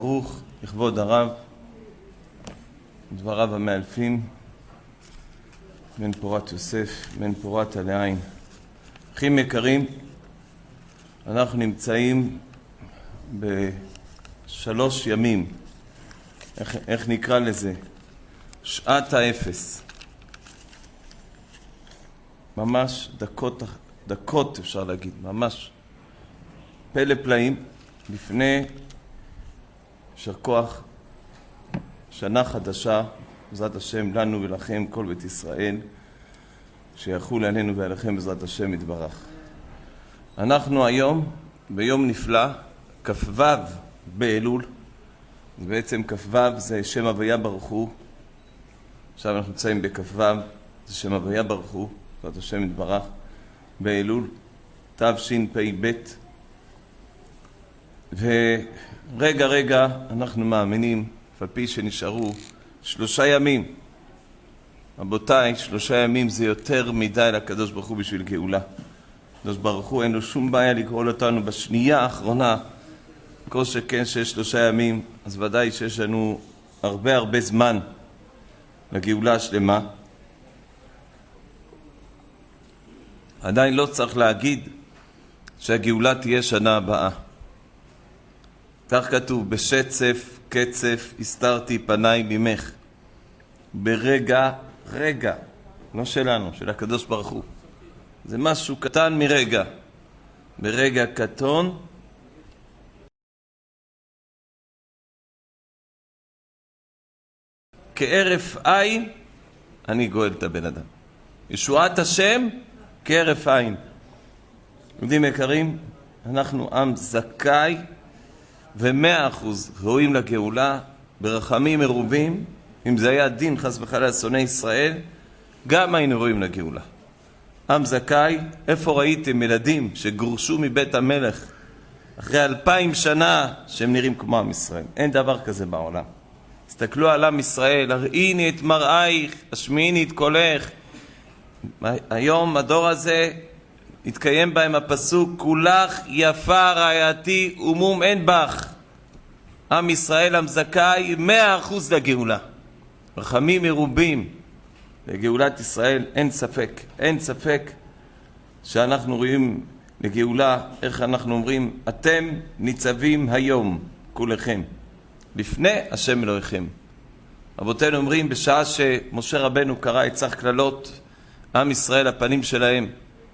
ברוך לכבוד הרב, דבריו המאלפים, בן פורת יוסף, בן פורת עלי. אחים יקרים, אנחנו נמצאים בשלוש ימים, איך נקרא לזה? שעת האפס. ממש דקות אפשר להגיד, ממש פלא פלאים לפני יישר כוח, שנה חדשה, בעזרת השם לנו ולכם כל בית ישראל, שיחול עלינו ועליכם בעזרת השם יתברך. אנחנו היום ביום נפלא, כ"ו באלול, בעצם כ"ו זה שם הוויה ברוך הוא. עכשיו אנחנו נמצאים בכ"ו, זה שם הוויה ברוך הוא, בעזרת השם יתברך, באלול תשפ"ב. ורגע אנחנו מאמינים, על פי שנשארו 3 ימים. רבותיי, 3 ימים זה יותר מדי לקדוש ברוך הוא בשביל גאולה. הקדוש ברוך הוא אין לו שום בעיה לקרוא אותנו בשנייה האחרונה, כל שכן שיש 3 ימים, אז ודאי שיש לנו הרבה זמן לגאולה השלמה. עדיין לא צריך להגיד שהגאולה תהיה שנה הבאה. כך כתוב, בשצף קצף הסתרתי פניי ממך. ברגע, לא שלנו, של הקדוש ברוך הוא. זה משהו קטן מרגע. ברגע קטון, כערף עין, אני גואל את הבן אדם. ישועת השם, כערף עין. יודעים יקרים, אנחנו עם זכאי, ו100% ראויים לגאולה, ברחמים מרובים. אם זה היה דין חס וחלילה שונאי ישראל, גם היינו ראויים לגאולה. עם זכאי. איפה ראיתם ילדים שגורשו מבית המלך אחרי 2000 שנה שהם נראים כמו עם ישראל? אין דבר כזה בעולם. תסתכלו על עם ישראל, הראיני את מראייך, השמיעיני את קולך. היום הדור הזה התקיים בהם הפסוק, כולך יפה רעייתי ומום אין בך. עם ישראל, עם זכאי, 100% לגאולה. רחמים מרובים לגאולת ישראל. אין ספק שאנחנו רואים לגאולה. איך אנחנו אומרים? אתם ניצבים היום כולכם לפני השם אלוהיכם. רבותינו אומרים, בשעה שמשה רבנו קרא את צח קללות, עם ישראל הפנים שלהם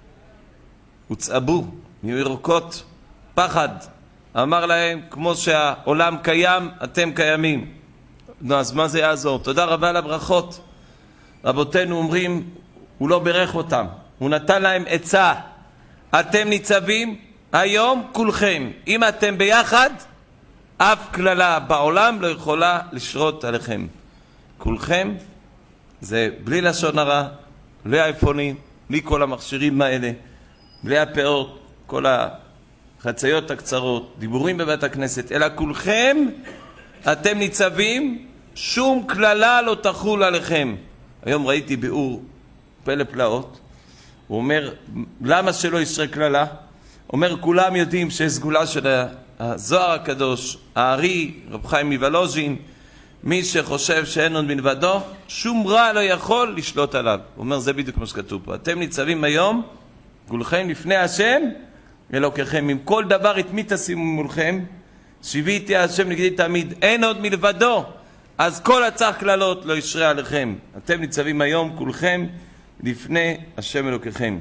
הוצאבו מירוקות פחד. אמר להם, כמו שהעולם קיים, אתם קיימים. אז מה זה יעזור? תודה רבה לברכות. רבותינו אומרים, הוא לא ברך אותם, הוא נתן להם עצה. אתם ניצבים היום כולכם. אם אתם ביחד, אף כללה בעולם לא יכולה לשרות עליכם. כולכם זה בלי לשון הרע, בלי האייפונים, בלי כל המכשירים האלה, בלי הפאות, כל החציות הקצרות, דיבורים בבית הכנסת, אלא כולכם אתם ניצבים, שום כללה לא תחול עליכם. היום ראיתי ביאור פלא פלאות, הוא אומר, למה שלא ישרה כללה? אומר, כולם יודעים שיש סגולה של הזוהר הקדוש, הארי, רב חיים מוולוז'ין, מי שחושב שאין עוד מלבדו, שום רע לא יכול לשלוט עליו. הוא אומר, זה בדיוק מה שכתוב פה. אתם ניצבים היום, כולכם לפני השם אלוקיכם. עם כל דבר את מי תשימו מולכם? שיוויתי השם נגדי תמיד, אין עוד מלבדו. אז כל הצח כללות לא ישרה עליכם. אתם ניצבים היום כולכם לפני השם אלוקיכם.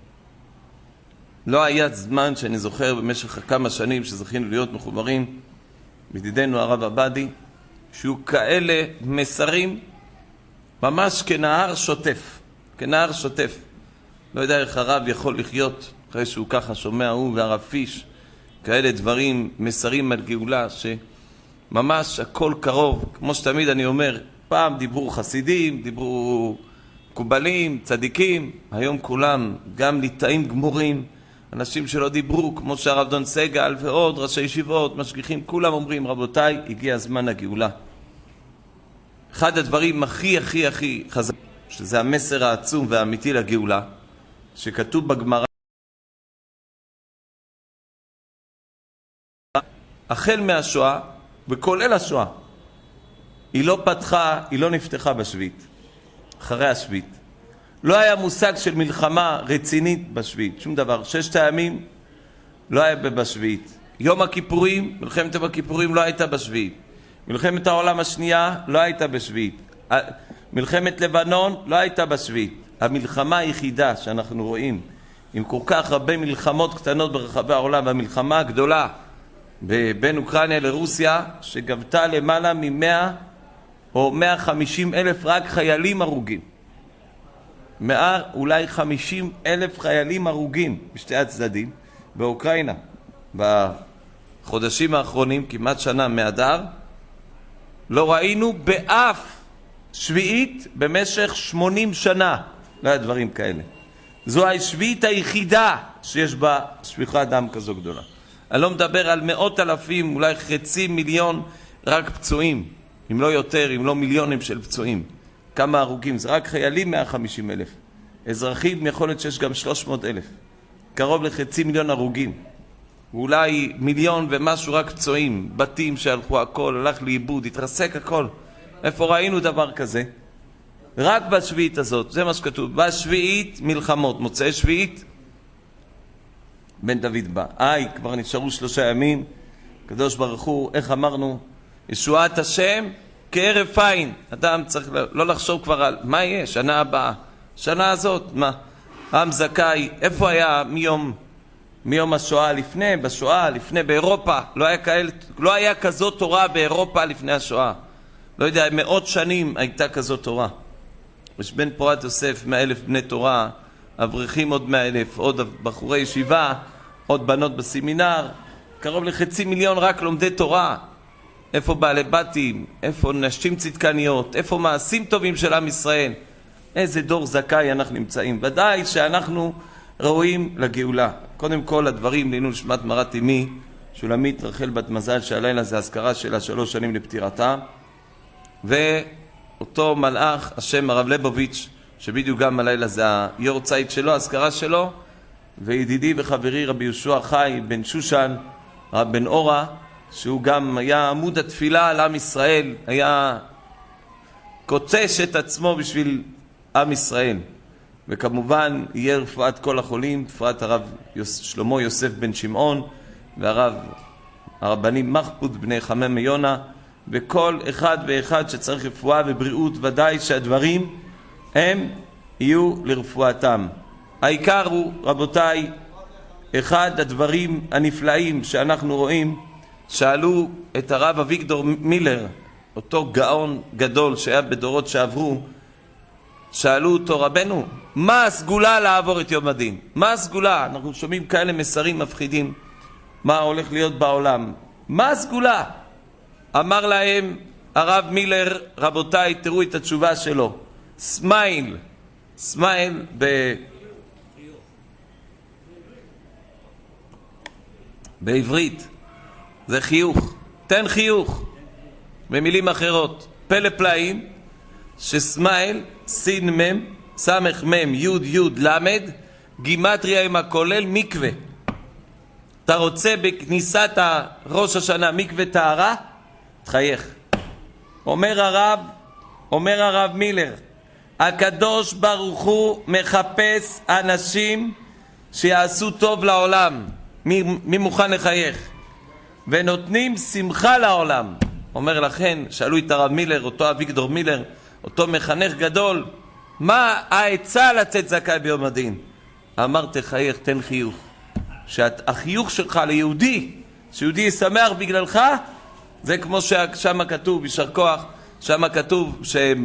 לא היה זמן שאני זוכר במשך כמה שנים שזכינו להיות מחוברים בידידנו הרב עבדי, שהוא כאלה מסרים ממש כנהר שוטף. לא יודע איך הרב יכול לחיות אחרי שהוא ככה שומע, הוא והרב פיש, כאלה דברים, מסרים על גאולה, שממש הכל קרוב. כמו שתמיד אני אומר, פעם דיברו חסידים, דיברו מקובלים, צדיקים, היום כולם גם ליטאים גמורים, אנשים שלא דיברו, כמו שהרב דון סגל ועוד ראשי ישיבות, משגיחים, כולם אומרים, רבותיי, הגיע הזמן לגאולה. אחד הדברים הכי חזק, שזה המסר העצום והאמיתי לגאולה, שכתוב בגמרא, החל מהשואה וכולל השואה. היא לא פתחה, היא לא נפתחה בשביעית, אחרי השביעית. לא היה מושג של מלחמה רצינית בשביעית, שום דבר. 6 הימים לא היה בשביעית. יום הכיפורים, מלחמת יום הכיפורים לא הייתה בשביעית. מלחמת העולם השנייה לא הייתה בשביעית. מלחמת לבנון לא הייתה בשביעית. המלחמה היחידה שאנחנו רואים, עם כל כך הרבה מלחמות קטנות ברחבי העולם, המלחמה הגדולה בין אוקראינה לרוסיה, שגבתה למעלה מ-100 או 150 אלף רק חיילים הרוגים. אולי 50 אלף חיילים הרוגים בשתי הצדדים באוקראינה. בחודשים האחרונים, כמעט שנה מאדר, לא ראינו באף שביעית במשך 80 שנה. לא היה דברים כאלה. זו השביעית היחידה שיש בה שפיכת דם כזו גדולה. אני לא מדבר על 100,000, אולי 500,000 רק פצועים. אם לא יותר, אם לא מיליונים של פצועים. כמה הרוגים? זה רק חיילים 150,000. אזרחים יכול להיות שיש גם 300,000. קרוב ל500,000 הרוגים. ואולי 1,000,000 ומשהו רק פצועים. בתים שהלכו הכל, הלך לאיבוד, התרסק הכל. איפה ראינו דבר כזה? רק בשביעית הזאת, זה מה שכתוב. בשביעית מלחמות. מוצאי שביעית, בן דוד בא. כבר נשארו 3 ימים. קדוש ברוך הוא, איך אמרנו? ישועת השם כערב עין. אדם צריך לא לחשוב כבר על מה יהיה, שנה הבאה. שנה הזאת, מה? עם זכאי, איפה היה מיום השואה לפני, בשואה, לפני באירופה? לא היה כזאת תורה באירופה לפני השואה. לא יודע, 100 שנים הייתה כזאת תורה. יש בן פורת יוסף 100,000 בני תורה, אברכים עוד 100,000, עוד בחורי ישיבה, עוד בנות בסמינר, קרוב ל500,000 רק לומדי תורה. איפה בעלי בתים, איפה נשים צדקניות, איפה מעשים טובים של עם ישראל. איזה דור זכאי אנחנו נמצאים. ודאי שאנחנו ראויים לגאולה. קודם כל הדברים לעילוי נשמת מרת אמי שולמית רחל בת מזל, שהלילה זה הזכרה שלה 3 שנים לפטירתה, ואותו מלאך השם הרב ליבוביץ' שבדיוק גם הלילה זה היורצייט שלו, הזכרה שלו, וידידי וחברי רבי יהושע חי בן שושן, רב בן אורה, שהוא גם היה עמוד התפילה על עם ישראל, היה קוצש את עצמו בשביל עם ישראל. וכמובן יהיה רפואת כל החולים, בפרט הרב שלמה יוסף בן שמעון והרבנים מחפוד בני חמם מיונה, וכל אחד ואחד שצריך רפואה ובריאות, ודאי שהדברים הם יהיו לרפואתם. העיקר הוא, רבותיי, אחד הדברים הנפלאים שאנחנו רואים, שאלו את הרב אביגדור מילר, אותו גאון גדול שהיה בדורות שעברו, שאלו אותו, רבנו, מה הסגולה לעבור את יום הדין? מה הסגולה? אנחנו שומעים כאלה מסרים מפחידים, מה הולך להיות בעולם. מה הסגולה? אמר להם הרב מילר, רבותיי, תראו את התשובה שלו. סמייל, סמייל בעברית זה חיוך, תן חיוך. במילים אחרות, פלא פלאים, שסמייל, סין מם, סמך מם, יוד יוד למד, גימטריה עם הכולל מקווה. אתה רוצה בכניסת ראש השנה מקווה טהרה? תחייך. אומר הרב מילר, הקדוש ברוך הוא מחפש אנשים שיעשו טוב לעולם. מי מוכן לחייך? ונותנים שמחה לעולם. אומר לכן, שאלו את הרב מילר, אותו אביגדור מילר, אותו מחנך גדול, מה העצה לצאת זכאי ביום הדין? אמר תחייך, תן חיוך. שהחיוך שלך ליהודי, שיהודי ישמח בגללך, זה כמו ששם כתוב, ישר כוח, שם כתוב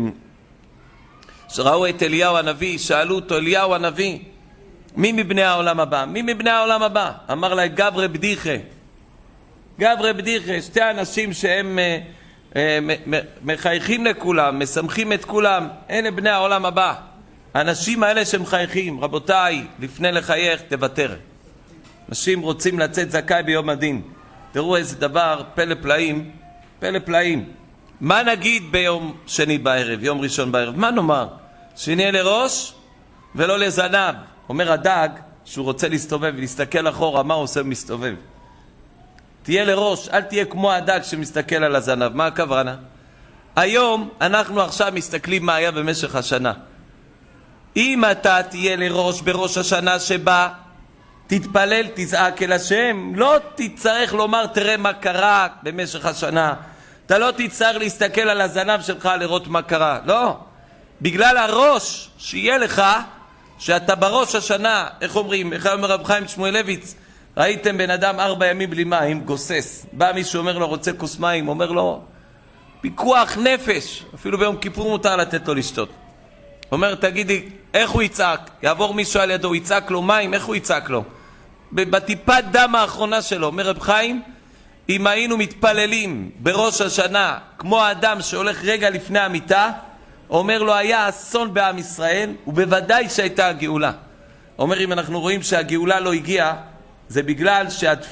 שראו את אליהו הנביא, שאלו אותו אליהו הנביא, מי מבני העולם הבא? מי מבני העולם הבא? אמר לה גברי בדיחה. גברי בדיחה, 2 אנשים שהם מחייכים לכולם, משמחים את כולם, אלה בני העולם הבא. האנשים האלה שמחייכים, רבותיי, לפני לחייך תוותר. אנשים רוצים לצאת זכאי ביום הדין. תראו איזה דבר, פלא פלאים, פלא פלאים. מה נגיד ביום שני בערב, יום ראשון בערב? מה נאמר? שנהיה לראש ולא לזנב. אומר הדג שהוא רוצה להסתובב ולהסתכל אחורה, מה הוא עושה מסתובב? תהיה לראש, אל תהיה כמו הדג שמסתכל על הזנב. מה הכוונה? היום אנחנו עכשיו מסתכלים מה היה במשך השנה. אם אתה תהיה לראש בראש השנה שבה, תתפלל, תזעק אל השם, לא תצטרך לומר תראה מה קרה במשך השנה. אתה לא תצטרך להסתכל על הזנב שלך לראות מה קרה. לא. בגלל הראש שיהיה לך, שאתה בראש השנה, איך אומרים, איך אומר רב חיים שמואלביץ, ראיתם בן אדם 4 ימים בלי מים, גוסס. בא מישהו אומר לו רוצה כוס מים, אומר לו פיקוח נפש, אפילו ביום כיפור מותר לתת לו לשתות. אומר תגידי, איך הוא יצעק? יעבור מישהו על ידו, יצעק לו מים, איך הוא יצעק לו? בטיפת דם האחרונה שלו. אומר רב חיים, אם היינו מתפללים בראש השנה כמו האדם שהולך רגע לפני המיטה, אומר לו היה אסון בעם ישראל, ובוודאי שהייתה הגאולה. אומר אם אנחנו רואים שהגאולה לא הגיעה, זה בגלל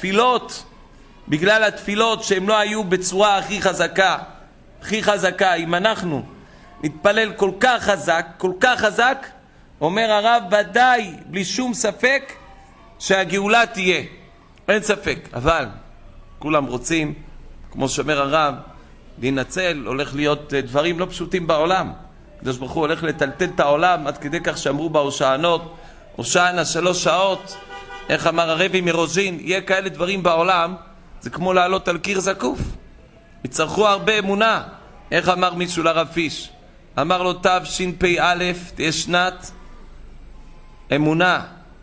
התפילות שהן לא היו בצורה הכי חזקה. אם אנחנו נתפלל כל כך חזק, אומר הרב ודאי בלי שום ספק שהגאולה תהיה, אין ספק. אבל כולם רוצים, כמו שאומר הרב, להינצל, הולך להיות דברים לא פשוטים בעולם. הקדוש ברוך הוא הולך לטלטל את העולם, עד כדי כך שאמרו בהושענות, הושענה 3 שעות, איך אמר הרבי מרוז'ין, יהיה כאלה דברים בעולם, זה כמו לעלות על קיר זקוף. יצטרכו הרבה אמונה. איך אמר מישהו לרב פיש? אמר לו תשפ"א תהיה שנת אמונה,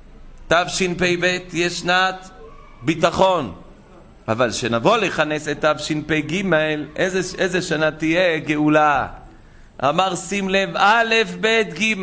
תשפ"ב תהיה שנת ביטחון, אבל שנבוא לכנס את תשפ"ג, איזה שנה תהיה? גאולה. אמר שים לב, א' ב' ג'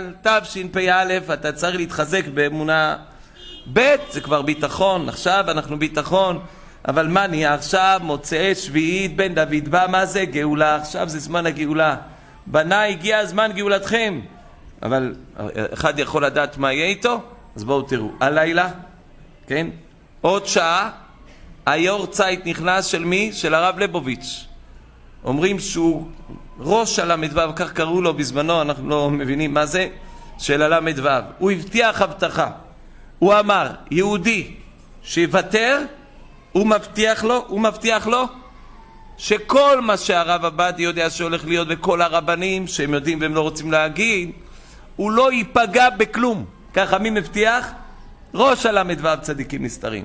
תשפ"א אתה צריך להתחזק באמונה, ב' זה כבר ביטחון, עכשיו אנחנו ביטחון, אבל מה נהיה עכשיו? מוצאי שביעית בן דוד בא, מה זה? גאולה. עכשיו זה זמן הגאולה. בניי, הגיע הזמן גאולתכם. אבל אחד יכול לדעת מה יהיה איתו? אז בואו תראו, הלילה, כן? עוד שעה, היורצייט נכנס של מי? של הרב ליבוביץ'. אומרים שהוא ראש הל"ו, כך קראו לו בזמנו, אנחנו לא מבינים מה זה, של הל"ו. הוא הבטיח הבטחה. הוא אמר, יהודי שיוותר, הוא מבטיח לו שכל מה שהרב עבדי יודע שהולך להיות, וכל הרבנים שהם יודעים והם לא רוצים להגיד, הוא לא ייפגע בכלום. ככה מי מבטיח? ראש הל"ו צדיקים נסתרים,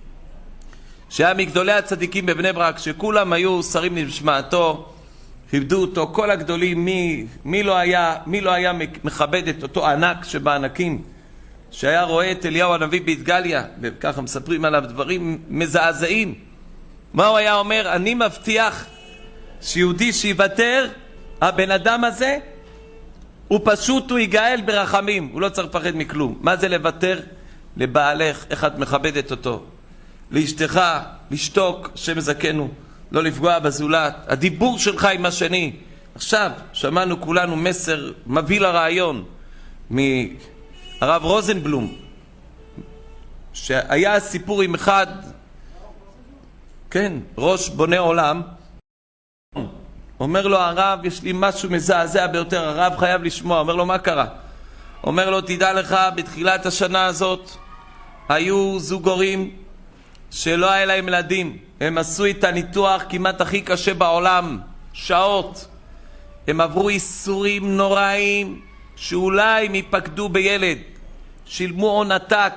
שהיה מגדולי הצדיקים בבני ברק, שכולם היו שרים למשמעתו, כיבדו אותו, כל הגדולים. מי לא היה מכבד את אותו ענק שבענקים, שהיה רואה את אליהו הנביא בהתגליה, וככה מספרים עליו דברים מזעזעים. מה הוא היה אומר? אני מבטיח שיהודי שיוותר, הבן אדם הזה, הוא ייגאל ברחמים, הוא לא צריך לפחד מכלום. מה זה לוותר? לבעלך, איך את מכבדת אותו, לאשתך, לשתוק, שמזכנו, לא לפגוע בזולת, הדיבור שלך עם השני. עכשיו שמענו כולנו מסר מביא לרעיון הרב רוזנבלום, שהיה סיפור עם אחד, כן, ראש בונה עולם, אומר לו הרב, יש לי משהו מזעזע ביותר, הרב חייב לשמוע. אומר לו מה קרה? אומר לו תדע לך, בתחילת השנה הזאת היו זוג הורים שלא היה להם ילדים, הם עשו את הניתוח כמעט הכי קשה בעולם, שעות, הם עברו איסורים נוראים שאולי הם ייפקדו בילד, שילמו הון עתק,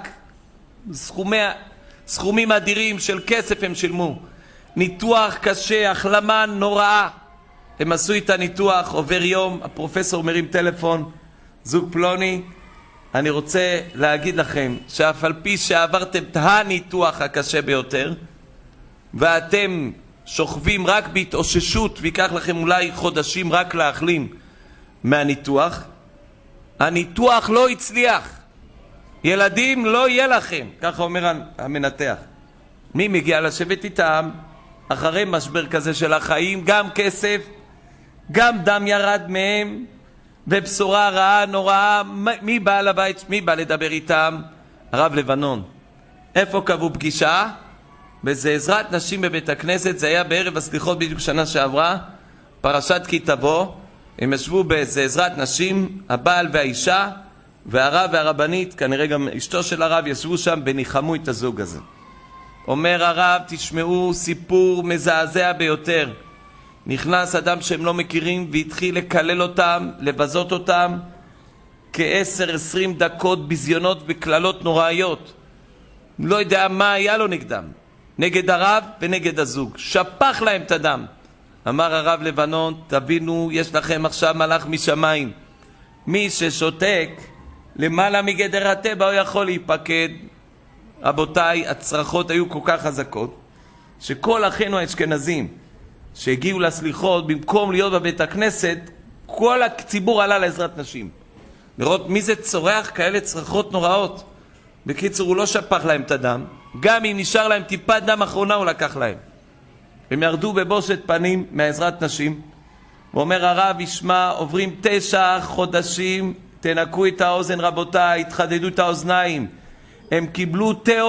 סכומים אדירים של כסף הם שילמו, ניתוח קשה, החלמה נוראה. הם עשו את הניתוח, עובר יום, הפרופסור מרים טלפון, זוג פלוני, אני רוצה להגיד לכם שאף על פי שעברתם את הניתוח הקשה ביותר, ואתם שוכבים רק בהתאוששות, ויקח לכם אולי חודשים רק להחלים מהניתוח, הניתוח לא הצליח, ילדים לא יהיה לכם, ככה אומר המנתח. מי מגיע לשבת איתם אחרי משבר כזה של החיים? גם כסף, גם דם ירד מהם, ובשורה רעה נוראה. מי בא לבית? מי בא לדבר איתם? הרב לבנון. איפה קבעו פגישה? באיזה עזרת נשים בבית הכנסת, זה היה בערב הסליחות בדיוק שנה שעברה, פרשת כי תבוא. הם ישבו באיזה עזרת נשים, הבעל והאישה, והרב והרבנית, כנראה גם אשתו של הרב, ישבו שם וניחמו את הזוג הזה. אומר הרב, תשמעו סיפור מזעזע ביותר. נכנס אדם שהם לא מכירים והתחיל לקלל אותם, לבזות אותם, כ10-20 דקות בזיונות וכללות נוראיות. לא יודע מה היה לו נגדם, נגד הרב ונגד הזוג. שפך להם את הדם. אמר הרב לבנון, תבינו, יש לכם עכשיו מלאך משמיים. מי ששותק למעלה מגדר הטבע הוא יכול להיפקד. רבותיי, הצרחות היו כל כך חזקות, שכל אחינו האשכנזים שהגיעו לסליחות, במקום להיות בבית הכנסת, כל הציבור עלה לעזרת נשים. לראות מי זה צורח כאלה צרחות נוראות. בקיצור, הוא לא שפך להם את הדם. גם אם נשאר להם טיפת דם אחרונה, הוא לקח להם. הם ירדו בבושת פנים מעזרת נשים. ואומר הרב, ישמע, עוברים 9 חודשים, תנקו את האוזן רבותיי, התחדדו את האוזניים. הם קיבלו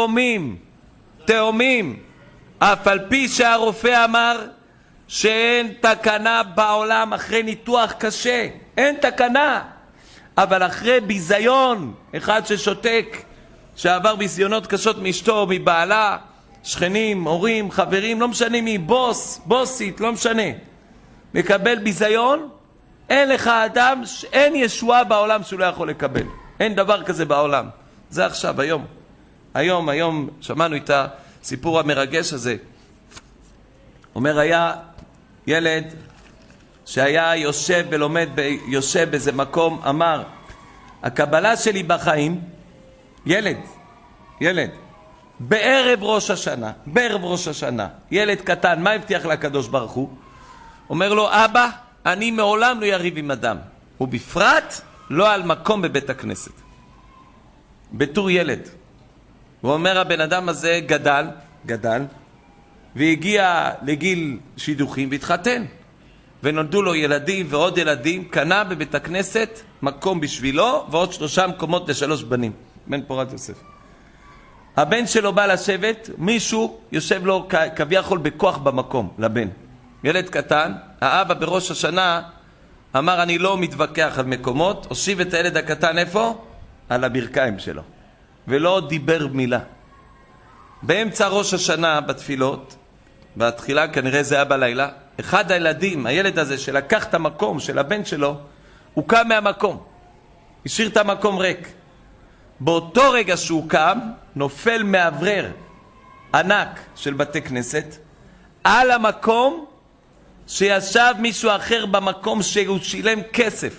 תאומים. אף על פי שהרופא אמר שאין תקנה בעולם אחרי ניתוח קשה. אין תקנה. אבל אחרי ביזיון, אחד ששותק, שעבר ביזיונות קשות מאשתו או מבעלה, שכנים, הורים, חברים, לא משנה מי, בוסית, לא משנה. מקבל ביזיון, אין לך אדם, אין ישועה בעולם שהוא לא יכול לקבל. אין דבר כזה בעולם. זה עכשיו, היום שמענו את הסיפור המרגש הזה. אומר, היה ילד שהיה יושב ולומד, יושב באיזה מקום, אמר, הקבלה שלי בחיים, ילד, בערב ראש השנה, ילד קטן, מה הבטיח לקדוש ברוך הוא? אומר לו, אבא, אני מעולם לא יריב עם אדם, ובפרט לא על מקום בבית הכנסת. בתור ילד. הוא אומר, הבן אדם הזה גדל, והגיע לגיל שידוכים והתחתן. ונולדו לו ילדים ועוד ילדים, קנה בבית הכנסת מקום בשבילו, ועוד 3 מקומות ל3 בנים. בן פורת יוסף. הבן שלו בא לשבת, מישהו יושב לו כביכול בכוח במקום, לבן. ילד קטן, האבא בראש השנה אמר, אני לא מתווכח על מקומות, הושיב את הילד הקטן איפה? על הברכיים שלו. ולא דיבר מילה. באמצע ראש השנה בתפילות, בתחילה כנראה זה היה בלילה, אחד הילדים, הילד הזה שלקח את המקום של הבן שלו, הוא קם מהמקום. השאיר את המקום ריק. באותו רגע שהוא קם, נופל מאוורר ענק של בתי כנסת, על המקום שישב מישהו אחר במקום שהוא שילם כסף.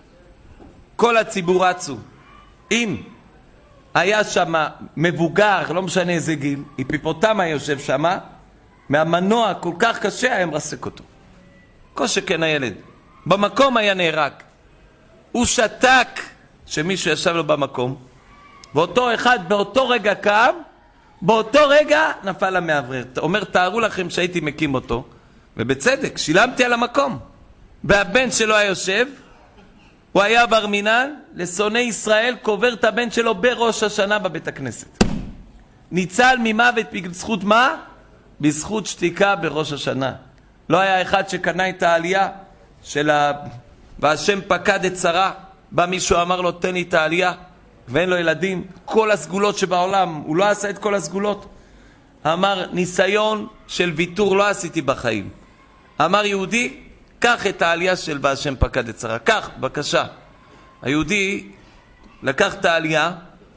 כל הציבור רצו. אם היה שם מבוגר, לא משנה איזה גיל, היפופוטם היה יושב שם, מהמנוע כל כך קשה היה מרסק אותו. כל שכן הילד. במקום היה נהרג. הוא שתק שמישהו ישב לו במקום, ואותו אחד באותו רגע קם, באותו רגע נפל המאוורר. אומר, תארו לכם שהייתי מקים אותו, ובצדק, שילמתי על המקום. והבן שלו היה יושב, הוא היה בר מינן, לשונאי ישראל קובר את הבן שלו בראש השנה בבית הכנסת. ניצל ממוות בזכות מה? בזכות שתיקה בראש השנה. לא היה אחד שקנה את העלייה של והשם פקד את שרה. בא מישהו אמר לו, תן לי את העלייה, ואין לו ילדים. כל הסגולות שבעולם, הוא לא עשה את כל הסגולות. אמר, ניסיון של ויתור לא עשיתי בחיים. אמר יהודי, קח את העלייה של והשם פקד את שרה. קח, בבקשה. היהודי לקח את העלייה,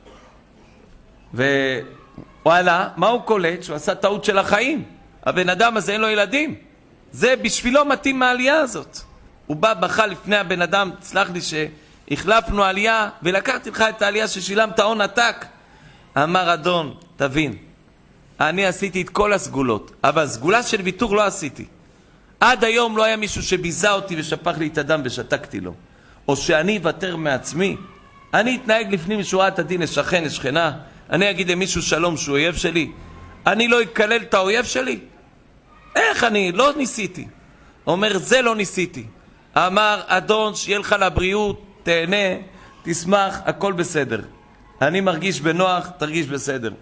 וואלה, מה הוא קולט? שהוא עשה טעות של החיים. הבן אדם הזה אין לו ילדים. זה בשבילו מתאים מהעלייה הזאת. הוא בא בכה לפני הבן אדם, תסלח לי שהחלפנו עלייה, ולקחתי לך את העלייה ששילמת הון עתק. אמר אדון, תבין, אני עשיתי את כל הסגולות, אבל סגולה של ויתור לא עשיתי. עד היום לא היה מישהו שביזה אותי ושפך לי את הדם ושתקתי לו. או שאני אוותר מעצמי. אני אתנהג לפנים משורת הדין לשכן, לשכנה. אני אגיד למישהו שלום שהוא אויב שלי. אני לא אקלל את האויב שלי? איך אני? לא ניסיתי. אומר, זה לא ניסיתי. אמר, אדון, שיהיה לך לבריאות, תהנה, תשמח, הכל בסדר. אני מרגיש בנוח, תרגיש בסדר.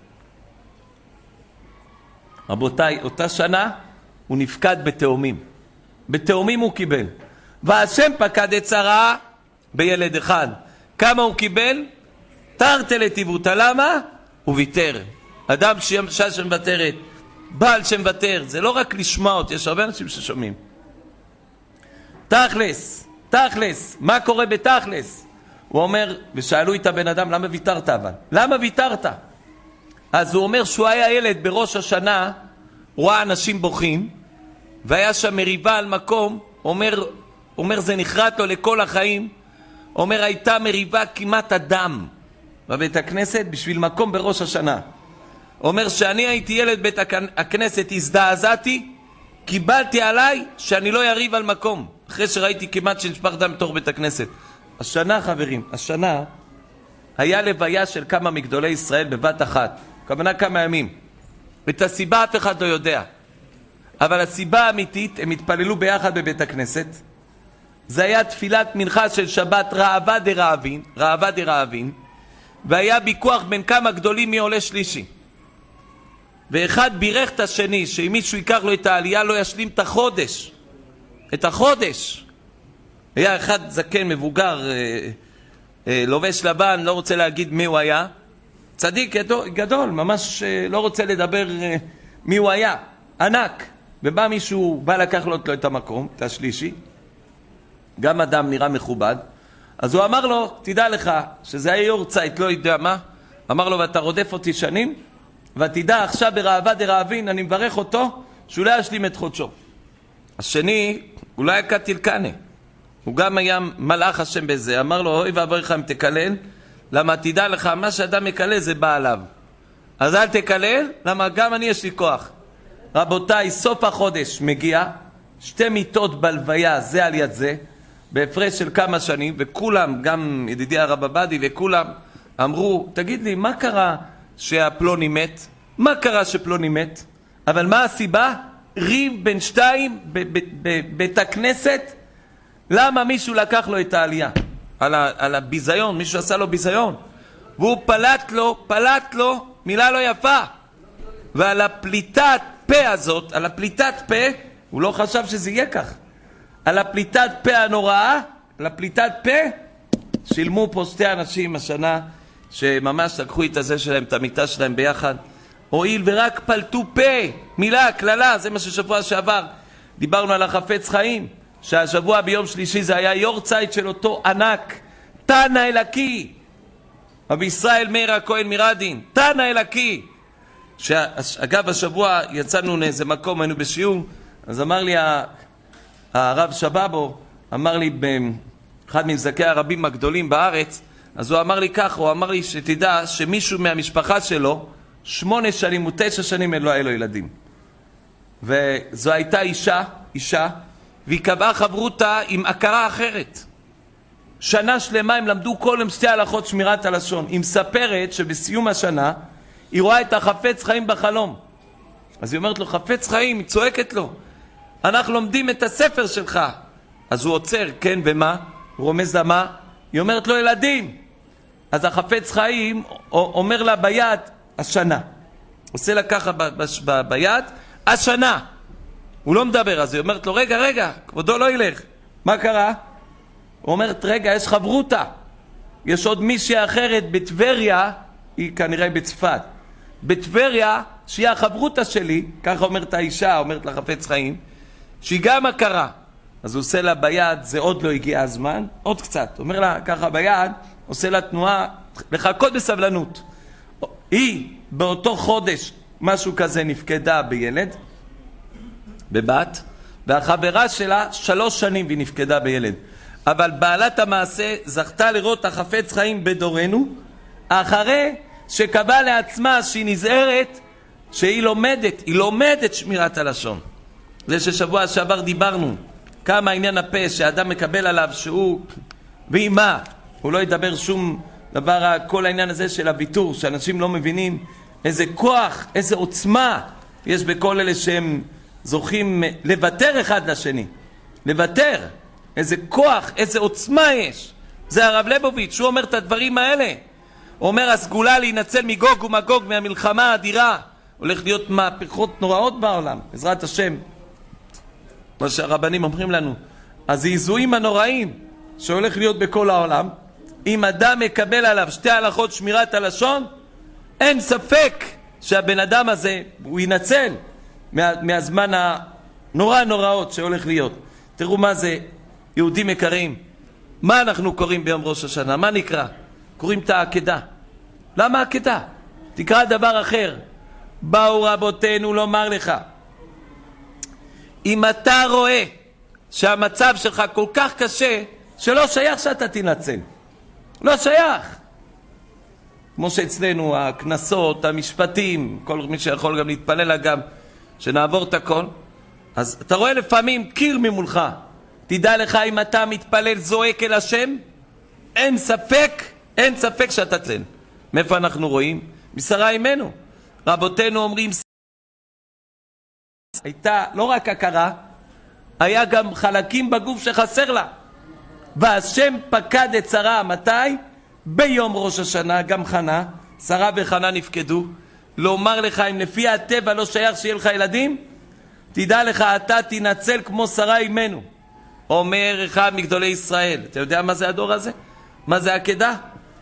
רבותיי, אותה שנה הוא נפקד בתאומים. בתאומים הוא קיבל. והשם פקד את שרה בילד אחד. כמה הוא קיבל? תרתי לטיבותא. למה? הוא ויתר. אדם שאישה שמוותרת, בעל שמוותר, זה לא רק לשמוע אותי, יש הרבה אנשים ששומעים. תכלס, מה קורה בתכלס? הוא אומר, ושאלו את הבן אדם, למה ויתרת אבל? למה ויתרת? אז הוא אומר שהוא היה ילד בראש השנה, הוא ראה אנשים בוכים, והיה שם מריבה על מקום, אומר זה נחרט לו לכל החיים, אומר הייתה מריבה כמעט אדם בבית הכנסת בשביל מקום בראש השנה. אומר שאני הייתי ילד בית הכנסת, הזדעזעתי, קיבלתי עליי שאני לא יריב על מקום, אחרי שראיתי כמעט שנשפך דם בתוך בית הכנסת. השנה חברים, השנה היה לוויה של כמה מגדולי ישראל בבת אחת, כמובן כמה ימים. את הסיבה אף אחד לא יודע, אבל הסיבה האמיתית, הם התפללו ביחד בבית הכנסת. זה היה תפילת מנחה של שבת ראווה דרעבין, והיה ויכוח בין כמה גדולים מי עולה שלישי. ואחד בירך את השני שאם מישהו ייקח לו את העלייה לא ישלים את החודש. היה אחד זקן מבוגר, לובש לבן, לא רוצה להגיד מי הוא היה, צדיק גדול, ממש לא רוצה לדבר מי הוא היה, ענק. ובא מישהו, בא לקח לו את המקום, את השלישי, גם אדם נראה מכובד, אז הוא אמר לו, תדע לך שזה היה יורצייט, לא יודע מה, אמר לו, ואתה רודף אותי שנים, ותדע עכשיו בראווה דרעבין, אני מברך אותו, שהוא לא ישלים את חודשו. השני, הוא לא היה קטיל קנה, הוא גם היה מלאך השם בזה, אמר לו, אוי ואבורך אם תקלל, למה תדע לך, מה שאדם מקלל זה בא עליו. אז אל תקלל, למה גם אני יש לי כוח. רבותיי, סוף החודש מגיע, 2 מיטות בלוויה, זה על יד זה, בהפרש של כמה שנים, וכולם, גם ידידי הרב עבדי וכולם, אמרו, תגיד לי, מה קרה שהפלוני מת? מה קרה שפלוני מת? אבל מה הסיבה? ריב בין 2 בבית הכנסת, למה מישהו לקח לו את העלייה? על הביזיון, מישהו עשה לו ביזיון, והוא פלט לו מילה לא יפה, ועל הפליטת פה הזאת, על הפליטת פה, הוא לא חשב שזה יהיה כך, על הפליטת פה הנוראה, על הפליטת פה, שילמו פה 2 אנשים השנה, שממש לקחו את הזה שלהם, את המיטה שלהם ביחד, הועיל ורק פלטו פה, מילה, כללה, זה מה ששבוע שעבר, דיברנו על החפץ חיים, שהשבוע ביום שלישי זה היה יורצייט של אותו ענק, תנא אלוקי, רבי ישראל מאיר הכהן מרדין, תנא אלוקי, שאגב השבוע יצאנו לאיזה מקום, היינו בשיעור, אז אמר לי הרב שבאבו, אמר לי באחד ממזכי הרבים הגדולים בארץ, אז הוא אמר לי כך, הוא אמר לי שתדע שמישהו מהמשפחה שלו 8 שנים או 9 שנים לא היה לו ילדים, וזו הייתה אישה, והיא קבעה חברותה עם הכרה אחרת. שנה שלמה הם למדו כל יום 2 הלכות שמירת הלשון. היא מספרת שבסיום השנה היא רואה את החפץ חיים בחלום. אז היא אומרת לו, חפץ חיים, היא צועקת לו, אנחנו לומדים את הספר שלך. אז הוא עוצר, כן, ומה? הוא רומז לה מה? היא אומרת לו, ילדים. אז החפץ חיים אומר לה ביד, השנה. עושה לה ככה ביד, השנה. הוא לא מדבר, אז היא אומרת לו, רגע, כבודו לא ילך. מה קרה? הוא אומרת, רגע, יש חברותה. יש עוד מישהי אחרת בטבריה, היא כנראה בצפת. בטבריה, שהיא החברותה שלי, ככה אומרת האישה, אומרת לה חפץ חיים, שהיא גם הכרה. אז הוא עושה לה ביד, זה עוד לא הגיע הזמן, עוד קצת. אומר לה ככה ביד, עושה לה תנועה, לחכות בסבלנות. היא באותו חודש, משהו כזה נפקדה בילד, בבת, והחברה שלה 3 שנים והיא נפקדה בילד. אבל בעלת המעשה זכתה לראות החפץ חיים בדורנו, אחרי שקבעה לעצמה שהיא נזהרת, שהיא לומדת שמירת הלשון. זה ששבוע שעבר דיברנו, כמה עניין הפה שאדם מקבל עליו שהוא, והיא מה? הוא לא ידבר שום דבר, כל העניין הזה של הביטור, שאנשים לא מבינים איזה כוח, איזה עוצמה יש בכל אלה שהם זוכים לוותר אחד לשני. לוותר. איזה כוח, איזה עוצמה יש. זה הרב ליבוביץ', הוא אומר את הדברים האלה. הוא אומר, הסגולה להינצל מגוג ומגוג, מהמלחמה האדירה. הולך להיות מהפכות נוראות בעולם, בעזרת השם. מה שהרבנים אומרים לנו. הזעזועים הנוראים שהולך להיות בכל העולם, אם אדם מקבל עליו 2 הלכות שמירת הלשון, אין ספק שהבן אדם הזה, הוא ינצל מהזמן הנוראות שהולך להיות. תראו מה זה, יהודים יקרים. מה אנחנו קוראים ביום ראש השנה? מה נקרא? קוראים את העקדה. למה העקדה? תקרא דבר אחר. באו רבותינו לומר לך, אם אתה רואה שהמצב שלך כל כך קשה, שלא שייך שאתה תנצל. לא שייך. כמו שאצלנו הכנסות, המשפטים, כל מי שיכול גם להתפלל גם, שנעבור את הכל. אז אתה רואה לפעמים קיר ממולך. תדע לך אם אתה מתפלל זועק אל השם, אין ספק שאתה תצל. מאיפה אנחנו רואים? משרה אימנו. רבותינו אומרים, הייתה לא רק הכרה, היה גם חלקים בגוף שחסר לה. והשם פקד את שרה, מתי? ביום ראש השנה, גם חנה, שרה וחנה נפקדו. לומר לך, אם לפי הטבע לא שייך שיהיה לך ילדים, תדע לך, אתה תנצל כמו שרה אימנו. אומר אחד מגדולי ישראל. אתה יודע מה זה הדור הזה? מה זה העקדה?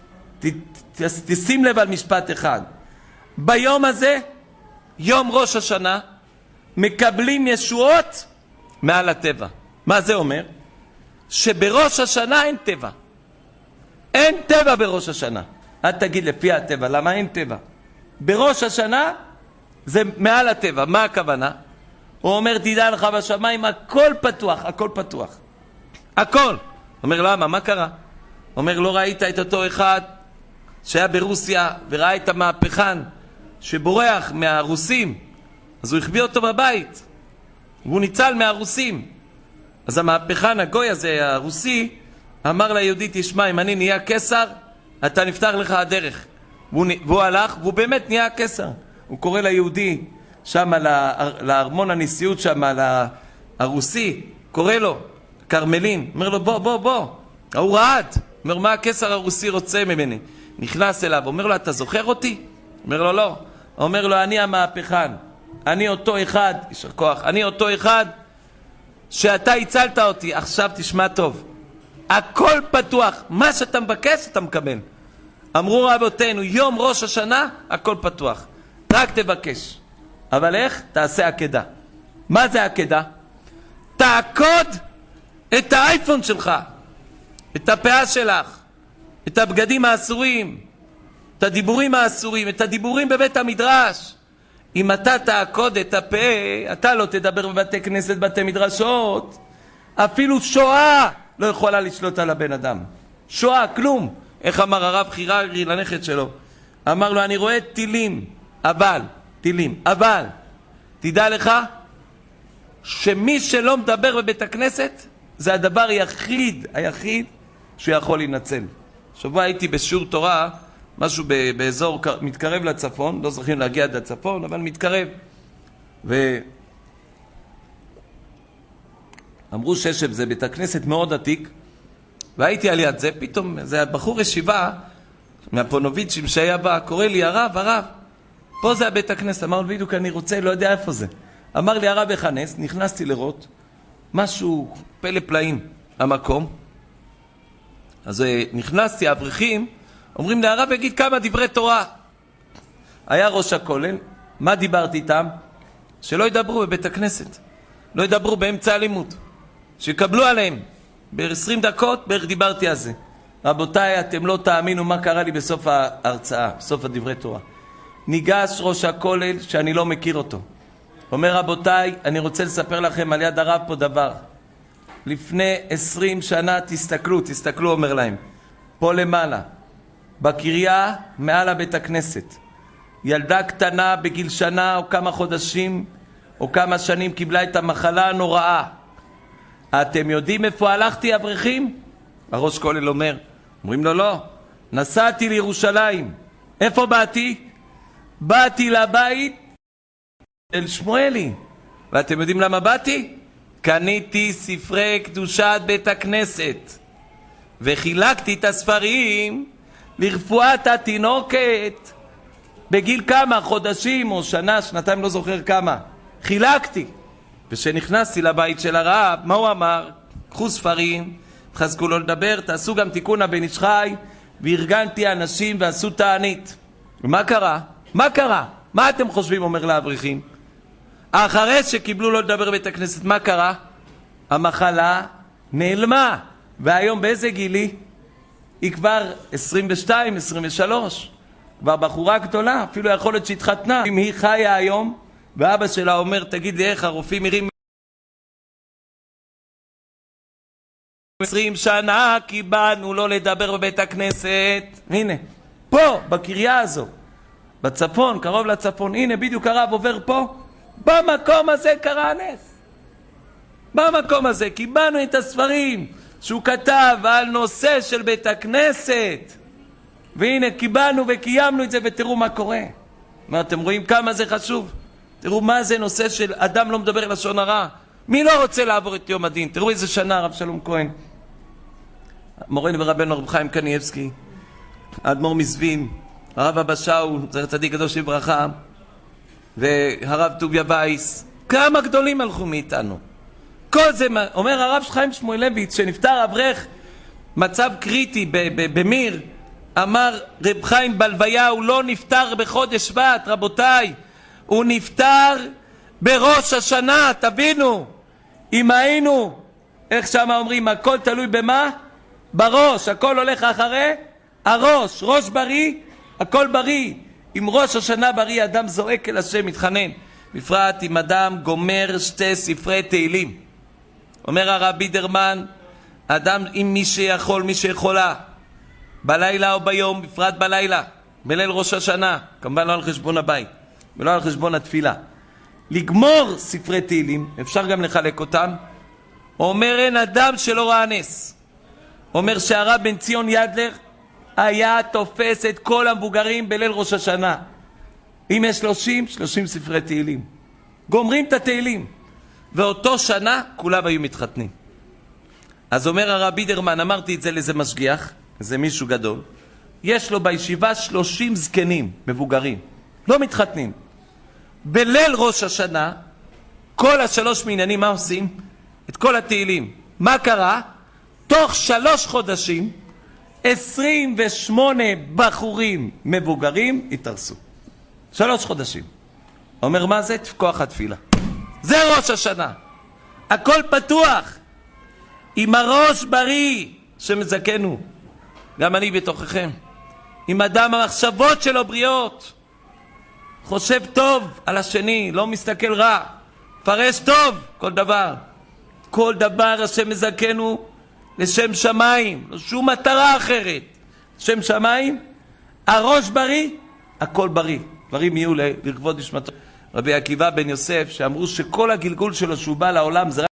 תשים לב על משפט אחד. ביום הזה, יום ראש השנה, מקבלים ישועות מעל הטבע. מה זה אומר? שבראש השנה אין טבע. אין טבע בראש השנה. אל תגיד לפי הטבע, למה אין טבע? בראש השנה זה מעל הטבע. מה הכוונה? הוא אומר, תדע לך בשמיים, הכל פתוח, הכל פתוח. הכל. אומר, למה? מה קרה? אומר, לא ראית את אותו אחד שהיה ברוסיה וראה את המהפכן שבורח מהרוסים, אז הוא החביא אותו בבית והוא ניצל מהרוסים. אז המהפכן הגוי הזה, הרוסי, אמר ליהודי, תשמע, אם אני נהיה קיסר, אתה נפתח לך הדרך. והוא הלך, והוא באמת נהיה קיסר. הוא קורא ליהודי שם לארמון הנשיאות שם, הרוסי, קורא לו, קרמלין, אומר לו, בוא, הוא רעד. אומר, מה הקיסר הרוסי רוצה ממני? נכנס אליו, אומר לו, אתה זוכר אותי? אומר לו, לא. אומר לו, אני המהפכן, אני אותו אחד, יישר כוח, אני אותו אחד שאתה הצלת אותי. עכשיו תשמע טוב, הכל פתוח, מה שאתה מבקש אתה מקבל. אמרו רבותינו, יום ראש השנה הכל פתוח, רק תבקש. אבל איך? תעשה עקדה. מה זה עקדה? תעקוד את האייפון שלך, את הפאה שלך, את הבגדים האסורים, את הדיבורים האסורים, את הדיבורים בבית המדרש. אם אתה תעקוד את הפה, אתה לא תדבר בבתי כנסת, בתי מדרשות. אפילו שואה לא יכולה לשלוט על הבן אדם. שואה, כלום. איך אמר הרב חירארי לנכד שלו? אמר לו, אני רואה טילים, אבל תדע לך שמי שלא מדבר בבית הכנסת זה הדבר היחיד שיכול להינצל. שבוע הייתי בשיעור תורה, משהו באזור מתקרב לצפון, לא צריכים להגיע עד הצפון, אבל מתקרב. ואמרו ששב, זה בית הכנסת מאוד עתיק, והייתי על יד זה, פתאום זה בחור ישיבה מהפונוביצ'ים שהיה בא, קורא לי, הרב, פה זה הבית הכנסת. אמר לו, בדיוק אני רוצה, לא יודע איפה זה. אמר לי, הרב יכנס, נכנסתי לראות, משהו פלא פלאים, המקום. אז נכנסתי, האברכים, אומרים לי, הרב יגיד כמה דברי תורה. היה ראש הכולל, מה דיברתי איתם? שלא ידברו בבית הכנסת, לא ידברו באמצע הלימוד, שיקבלו עליהם. ב-20 דקות בערך דיברתי על זה. רבותיי, אתם לא תאמינו מה קרה לי בסוף ההרצאה, בסוף הדברי תורה. ניגש ראש הכולל שאני לא מכיר אותו. אומר, רבותיי, אני רוצה לספר לכם על יד הרב פה דבר. לפני 20 שנה, תסתכלו, אומר להם. פה למעלה, בקריה, מעל הבית הכנסת. ילדה קטנה בגיל שנה או כמה חודשים או כמה שנים קיבלה את המחלה הנוראה. אתם יודעים איפה הלכתי, אברכים? הראש כולל אומרים לו, לא. נסעתי לירושלים. איפה באתי? באתי לבית אל שמואלי. ואתם יודעים למה באתי? קניתי ספרי קדושת בית הכנסת וחילקתי את הספרים לרפואת התינוקת בגיל כמה חודשים או שנה, שנתיים, לא זוכר כמה. חילקתי. ושנכנסתי לבית של הרב, מה הוא אמר? קחו ספרים, תחזקו לו לדבר, תעשו גם תיקון הבן איש חי. וארגנתי אנשים ועשו תענית. ומה קרה? מה אתם חושבים, אומר לאברכים? אחרי שקיבלו לא לדבר בבית הכנסת, מה קרה? המחלה נעלמה. והיום באיזה גילי? היא כבר 22, 23. כבר בחורה גדולה, אפילו יכול להיות שהתחתנה. אם היא חיה היום, ואבא שלה אומר, תגיד לי איך הרופאים מרים 20 שנה קיבלנו לא לדבר בבית הכנסת. הנה, פה, בקריה הזו, בצפון, קרוב לצפון, הנה בדיוק הרב עובר פה, במקום הזה קרה הנס. במקום הזה קיבלנו את הספרים שהוא כתב על נושא של בית הכנסת, והנה קיבלנו וקיימנו את זה, ותראו מה קורה. מה אתם רואים כמה זה חשוב? תראו מה זה נושא של אדם לא מדבר לשון הרע. מי לא רוצה לעבור את יום הדין? תראו איזה שנה הרב שלום כהן, מורנו ורבנו הרב חיים קניאבסקי, האדמו"ר מזווין, הרב אבא שאול זכר צדיק קדוש לברכה, והרב טוביה וייס, כמה גדולים הלכו מאיתנו. כל זה אומר הרב חיים שמואלביץ, שנפטר אברך מצב קריטי במיר, אמר רב חיים בלוויה, הוא לא נפטר בחודש שבט, רבותיי, הוא נפטר בראש השנה. תבינו, אם היינו, איך שמה אומרים, הכל תלוי במה? בראש, הכל הולך אחרי הראש. ראש בריא, הכל בריא. אם ראש השנה בריא, אדם זועק אל השם, מתחנן. בפרט אם אדם גומר 2 ספרי תהילים. אומר הרב בידרמן, אדם, אם מי שיכול, מי שיכולה, בלילה או ביום, בפרט בלילה, בליל ראש השנה, כמובן לא על חשבון הבית, ולא על חשבון התפילה, לגמור ספרי תהילים, אפשר גם לחלק אותם. אומר אין אדם שלא ראה נס. אומר שהרב בן ציון ידלר היה תופס את כל המבוגרים בליל ראש השנה. אם יש 30 ספרי תהילים. גומרים את התהילים. ואותו שנה כולם היו מתחתנים. אז אומר הרב בידרמן, אמרתי את זה לאיזה משגיח, זה מישהו גדול, יש לו בישיבה 30 זקנים, מבוגרים, לא מתחתנים. בליל ראש השנה, כל 3 מניינים, מה עושים? את כל התהילים. מה קרה? תוך 3 חודשים, 28 בחורים מבוגרים התארסו. 3 חודשים. אומר מה זה? כוח התפילה. זה ראש השנה. הכל פתוח. עם הראש בריא שמזכנו. גם אני בתוככם. עם אדם המחשבות שלו בריאות. חושב טוב על השני, לא מסתכל רע. פרש טוב כל דבר. כל דבר השם מזכנו לשם שמיים. לא שום מטרה אחרת. לשם שמיים. הראש בריא, הכל בריא. דברים יהיו לכבוד נשמתו. רבי עקיבא בן יוסף, שאמרו שכל הגלגול שלו שהוא בא לעולם זה רק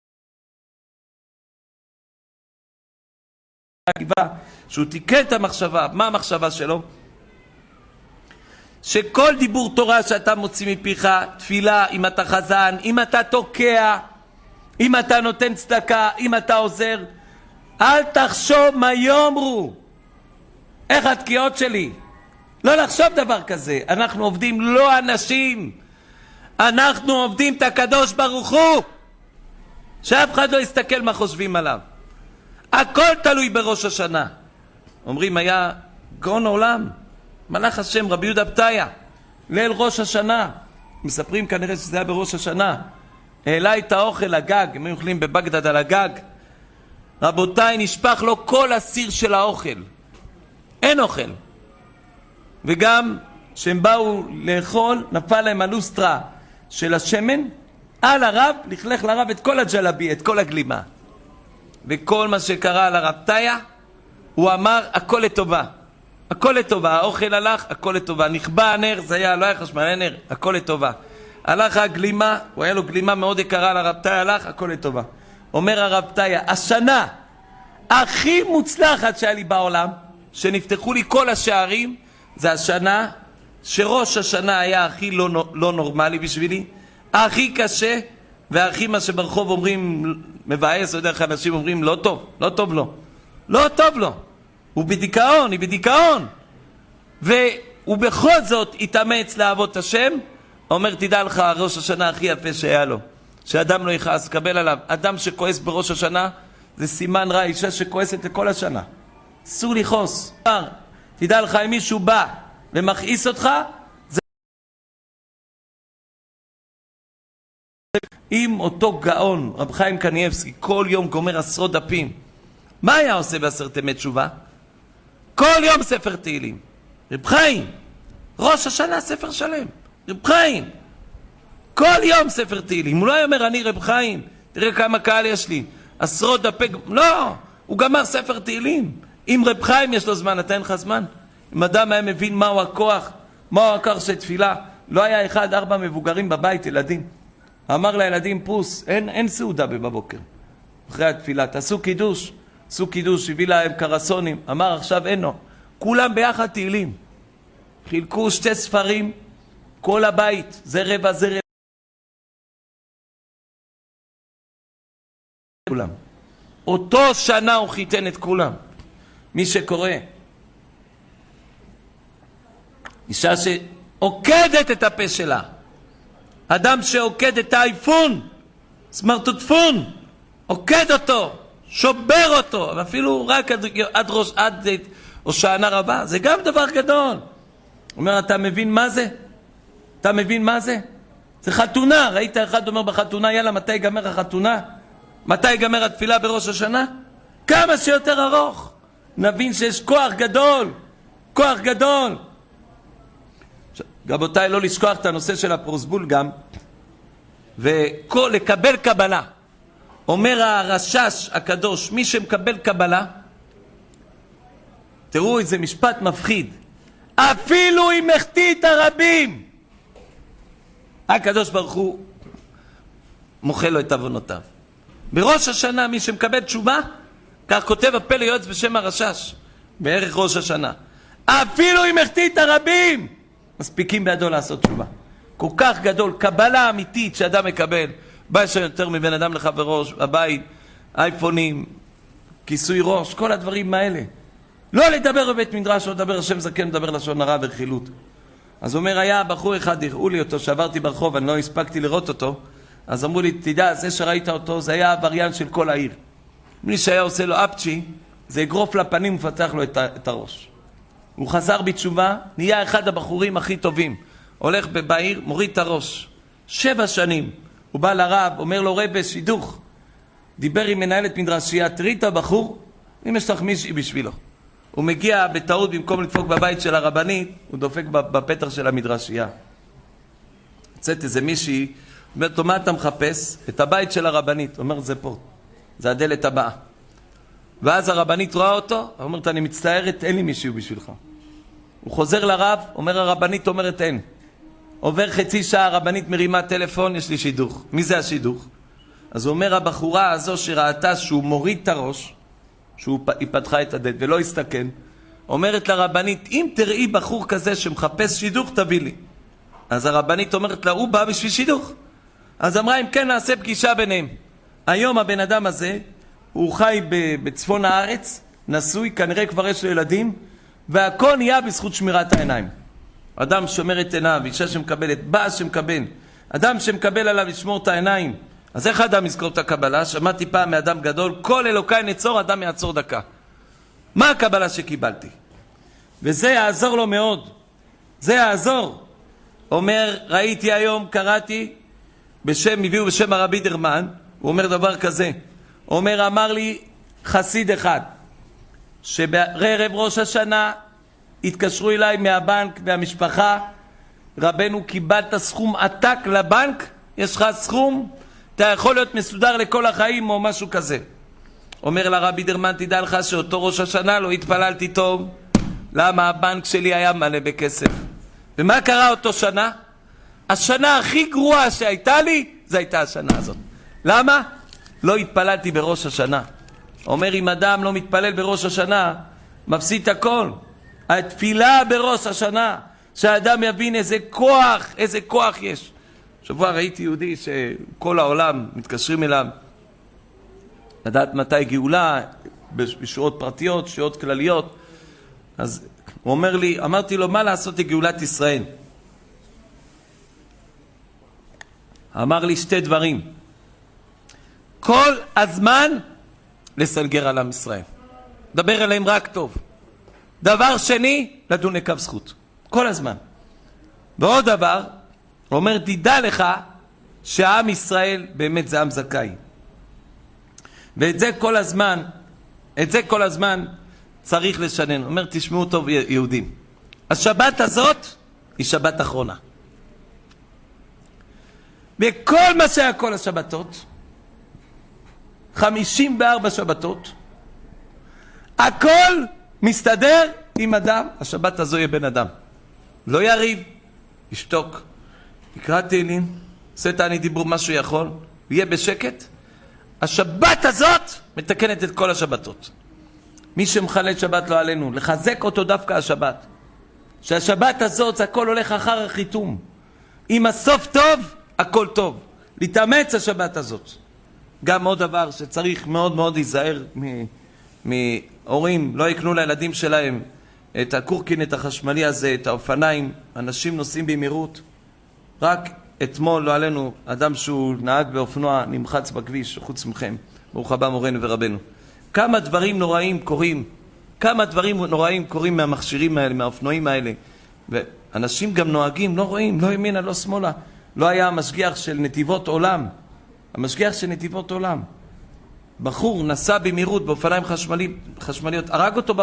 עקיבא, שהוא תיקן את המחשבה. מה המחשבה שלו? שכל דיבור תורה שאתה מוציא מפיך, תפילה, אם אתה חזן, אם אתה תוקע, אם אתה נותן צדקה, אם אתה עוזר, אל תחשוב מה יאמרו. איך התקיעות שלי? לא לחשוב דבר כזה. אנחנו עובדים לא אנשים, אנחנו עובדים את הקדוש ברוך הוא, שאף אחד לא יסתכל מה חושבים עליו. הכל תלוי בראש השנה. אומרים היה גאון העולם, מלאך השם רבי יהודה פתיה, ליל ראש השנה, מספרים כנראה שזה היה בראש השנה, העלה את האוכל לגג, הם היו אוכלים בבגדד על הגג, רבותיי, נשפך לו כל הסיר של האוכל, אין אוכל. וגם כשהם באו לאכול, נפל להם הלוסטרה של השמן על הרב, לכלך לרב את כל הג'לבי, את כל הגלימה. וכל מה שקרה על הרב פתיה, הוא אמר הכל לטובה, הכל לטובה. האוכל הלך, הכל לטובה. נכבה הנר, זה היה, לא היה חשמל, היה נר, הכל לטובה. הלך הגלימה, הוא היה לו גלימה מאוד יקרה, לרב פתיה הלך, הכל לטובה. אומר הרב פתיה, השנה הכי מוצלחת שהיה לי בעולם, שנפתחו לי כל השערים, זה השנה שראש השנה היה הכי לא נורמלי בשבילי, הכי קשה, והכי מה שברחוב אומרים מבאס, או דרך אנשים אומרים לא טוב, לא טוב לו, לא טוב לו, הוא בדיכאון, היא בדיכאון, והוא בכל זאת התאמץ לעבוד את השם. אומר תדע לך, ראש השנה הכי יפה שהיה לו, שאדם לא יכעס, קבל עליו. אדם שכועס בראש השנה זה סימן רע, אישה שכועסת לכל השנה, אסור לכעוס. תדע לך, אם מישהו בא ומכעיס אותך, אם אותו גאון, רב חיים קניאבסקי, כל יום גומר 10 דפים, מה היה עושה בעשרת ימי תשובה? כל יום ספר תהילים. רב חיים, ראש השנה ספר שלם. רב חיים, כל יום ספר תהילים. הוא לא היה אומר, אני רב חיים, תראה כמה קהל יש לי, 10 דפי... לא, הוא גמר ספר תהילים. אם רב חיים יש לו זמן, אתה אין לך זמן? אם אדם היה מבין מהו הכוח, מהו הכוח של תפילה, לא היה 1-4 מבוגרים בבית, ילדים. אמר לילדים, פוס, אין סעודה בבוקר. אחרי התפילה, תעשו קידוש. עשו קידוש, הביא להם קרסונים. אמר, עכשיו אינו. כולם ביחד תהילים. חילקו 2 ספרים, כל הבית, זה רבע, זה רבע. כולם. אותו שנה הוא חיתן את כולם. מי שקורא, אישה שעוקדת את הפה שלה, אדם שעוקד את האייפון, סמרטוטפון, עוקד אותו, שובר אותו, ואפילו רק עד הושענא רבה, זה גם דבר גדול. הוא אומר, אתה מבין מה זה? אתה מבין מה זה? זה חתונה. ראית אחד אומר בחתונה, יאללה, מתי ייגמר החתונה? מתי ייגמר התפילה בראש השנה? כמה שיותר ארוך. נבין שיש כוח גדול, כוח גדול. רבותיי, לא לשכוח את הנושא של הפרוסבול גם, ולקבל קבלה. אומר הרשש הקדוש, מי שמקבל קבלה, תראו איזה משפט מפחיד, אפילו אם החטיא את הרבים, הקדוש ברוך הוא מוחל לו את עוונותיו. בראש השנה מי שמקבל תשובה, כך כותב הפלא יועץ בשם הרשש, בערך ראש השנה, אפילו אם החטיא את הרבים, מספיקים בידו לעשות תשובה. כל כך גדול, קבלה אמיתית שאדם מקבל. בא יש יותר מבן אדם לחברו, הבית, אייפונים, כיסוי ראש, כל הדברים האלה. לא לדבר בבית מדרש, לא לדבר השם זקן, לדבר לשון הרע ורכילות. אז אומר, היה בחור אחד, הראו לי אותו, שעברתי ברחוב, אני לא הספקתי לראות אותו, אז אמרו לי, תדע, זה שראית אותו, זה היה עבריין של כל העיר. מי שהיה עושה לו אפצ'י, זה אגרוף לפנים ופתח לו את הראש. הוא חזר בתשובה, נהיה אחד הבחורים הכי טובים. הולך בעיר, מוריד את הראש. 7 שנים. הוא בא לרב, אומר לו, רבי, שידוך. דיבר עם מנהלת מדרשייה, תראי את הבחור, אם יש לך מישהי בשבילו. הוא מגיע בטעות, במקום לדפוק בבית של הרבנית, הוא דופק בפתח של המדרשייה. יוצאת איזה מישהי, אומרת לו, מה אתה מחפש? את הבית של הרבנית. הוא אומר, זה פה. זה הדלת הבאה. ואז הרבנית רואה אותו, אומרת, אני מצטערת, אין לי מישהו בשבילך. הוא חוזר לרב, אומר הרבנית, אומרת אין. עובר חצי שעה, הרבנית מרימה טלפון, יש לי שידוך. מי זה השידוך? אז הוא אומר, הבחורה הזו שראתה שהוא מוריד את הראש, היא פתחה את הדלת ולא הסתכן, אומרת לרבנית, אם תראי בחור כזה שמחפש שידוך, תביא לי. אז הרבנית אומרת לה, הוא בא בשביל שידוך. אז אמרה, אם כן, נעשה פגישה ביניהם. היום הבן אדם הזה, הוא חי בצפון הארץ, נשוי, כנראה כבר יש לו ילדים, והכל נהיה בזכות שמירת העיניים. אדם שומר את עיניו, אישה שמקבלת, בעל שמקבל, אדם שמקבל עליו לשמור את העיניים. אז איך אדם יזכור את הקבלה? שמעתי פעם מאדם גדול, כל אלוקי נצור, אדם יעצור דקה. מה הקבלה שקיבלתי? וזה יעזור לו מאוד. זה יעזור. אומר, ראיתי היום, קראתי, הביאו בשם הרבי דרמן, הוא אומר דבר כזה. אומר, אמר לי חסיד אחד, שבערב ראש השנה התקשרו אליי מהבנק והמשפחה, רבנו, קיבלת סכום עתק לבנק, יש לך סכום, אתה יכול להיות מסודר לכל החיים או משהו כזה. אומר לרבי דרמן, תדע לך שאותו ראש השנה לא התפללתי טוב, למה? הבנק שלי היה מלא בכסף. ומה קרה אותו שנה? השנה הכי גרועה שהייתה לי, זה הייתה השנה הזאת. למה? לא התפללתי בראש השנה. אומר, אם אדם לא מתפלל בראש השנה, מפסיד הכל. התפילה בראש השנה, שהאדם יבין איזה כוח יש. שבוע ראיתי יהודי שכל העולם מתקשרים אליו, לדעת מתי גאולה, בשורות פרטיות, שורות כלליות. אז הוא אומר לי, אמרתי לו, מה לעשות לגאולת ישראל? אמר לי 2 דברים. כל הזמן לסנגר על עם ישראל. דבר עליהם רק טוב. דבר שני, לדון לקו זכות. כל הזמן. ועוד דבר, הוא אומר, תדע לך שהעם ישראל באמת זה עם זכאי. ואת זה כל הזמן צריך לשנן. אומר, תשמעו טוב יהודים, השבת הזאת היא שבת אחרונה. וכל מה שהיה כל השבתות, 54 שבתות, הכל מסתדר עם אדם. השבת הזו יהיה בן אדם, לא יריב, ישתוק, יקרא תהילים, עושה תענית דיבור מה שהוא יכול, יהיה בשקט. השבת הזאת מתקנת את כל השבתות. מי שמחלל שבת לא עלינו, לחזק אותו דווקא השבת, שהשבת הזאת הכל הולך אחר החיתום. אם הסוף טוב, הכל טוב. להתאמץ השבת הזאת. גם עוד דבר שצריך מאוד מאוד להיזהר מהורים, לא יקנו לילדים שלהם את הקורקינט החשמלי הזה, את האופניים. אנשים נוסעים במהירות. רק אתמול לא עלינו אדם שהוא נהג באופנוע נמחץ בכביש, חוץ מכם. ברוך הבא מורנו ורבנו. כמה דברים נוראים קורים. כמה דברים נוראים קורים מהמכשירים האלה, מהאופנועים האלה. ואנשים גם נוהגים, לא רואים, לא ימינה, לא שמאלה. לא היה המשגיח של נתיבות עולם. המשגיח של נתיבות עולם. בחור נסע במהירות באופניים חשמליות, הרג אותו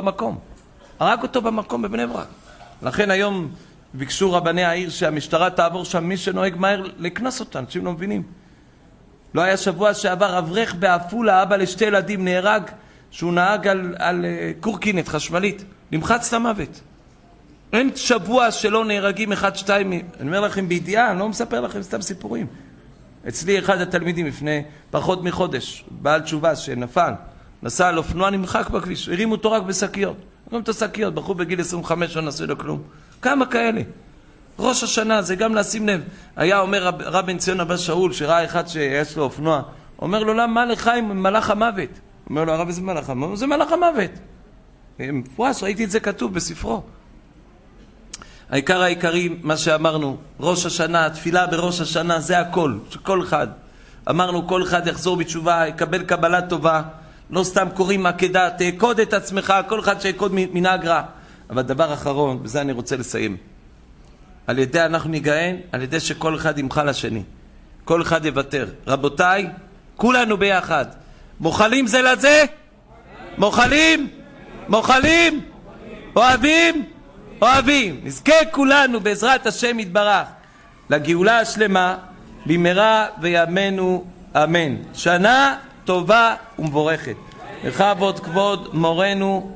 במקום בבני ברק. לכן היום ביקשו רבני העיר שהמשטרה תעבור שם, מי שנוהג מהר לקנס אותם, אנשים לא מבינים. לא היה שבוע שעבר אברך בעפולה, אבא לשתי ילדים נהרג, שהוא נהג על קורקינט חשמלית, נמחץ למוות. אין שבוע שלא נהרגים 1-2, אני אומר לכם בידיעה, אני לא מספר לכם סתם סיפורים. אצלי אחד התלמידים לפני פחות מחודש, בעל תשובה שנפל, נסע על אופנוע נמחק בכביש, הרימו אותו רק בשקיות. הרימו אותו שקיות, בחור בגיל 25 לא נסו לו כלום. כמה כאלה? ראש השנה זה גם לשים לב. היה אומר רב בן ציון אבא שאול, שראה אחד שיש לו אופנוע, אומר לו, למה לך עם מלאך המוות? אומר לו, הרב, איזה מלאך המוות? זה מלאך המוות. מפורש, ראיתי את זה כתוב בספרו. העיקר העיקרי, מה שאמרנו, ראש השנה, התפילה בראש השנה, זה הכל, שכל אחד. אמרנו, כל אחד יחזור בתשובה, יקבל קבלה טובה, לא סתם קוראים עקדה, תעקוד את עצמך, כל אחד שיקוד מנהג רע. אבל דבר אחרון, בזה אני רוצה לסיים. על ידי אנחנו ניגאין, על ידי שכל אחד ימחל לשני. כל אחד יוותר. רבותיי, כולנו ביחד. מוכלים זה לזה? מוכלים? מוכלים? אוהבים? אוהבים. נזכה כולנו בעזרת השם יתברך לגאולה השלמה במהרה וימינו אמן. שנה טובה ומבורכת. לכבוד כבוד מורנו